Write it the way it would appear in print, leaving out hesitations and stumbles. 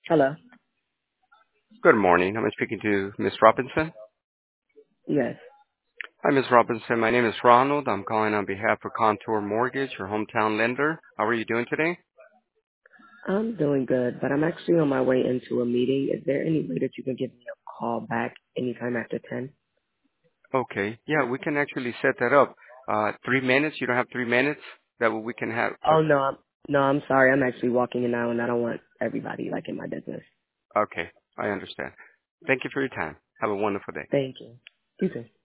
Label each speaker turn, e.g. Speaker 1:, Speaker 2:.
Speaker 1: Hello.
Speaker 2: Good morning. I'm speaking to Ms. Robinson.
Speaker 1: Yes.
Speaker 2: Hi, Ms. Robinson. My name is Ronald. I'm calling on behalf of Contour Mortgage, your hometown lender. How are you doing today?
Speaker 1: I'm doing good, but I'm actually on my way into a meeting. Is there any way that you can give me a call back anytime after 10?
Speaker 2: Okay. Yeah, we can actually set that up. 3 minutes? You don't have 3 minutes? That way we can have.
Speaker 1: Oh, no. I'm sorry. I'm actually walking in now, and I don't want everybody, like, in my business.
Speaker 2: Okay. I understand. Thank you for your time. Have a wonderful day.
Speaker 1: Thank you. You too.